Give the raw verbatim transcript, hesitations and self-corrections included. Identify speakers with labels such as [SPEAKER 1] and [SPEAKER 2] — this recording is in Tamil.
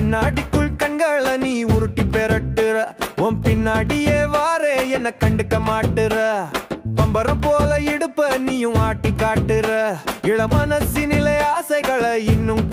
[SPEAKER 1] கண்ணாடிக்குள் கண்களை நீ உருட்டி பெரட்டுற, உன் பின்னாடியே வாரே என்ன கண்டுக்க மாட்டுற. பம்பரம் போல இடுப்ப நீயும் ஆட்டி காட்டுற, இள மனசினிலே ஆசைகளை இன்னும்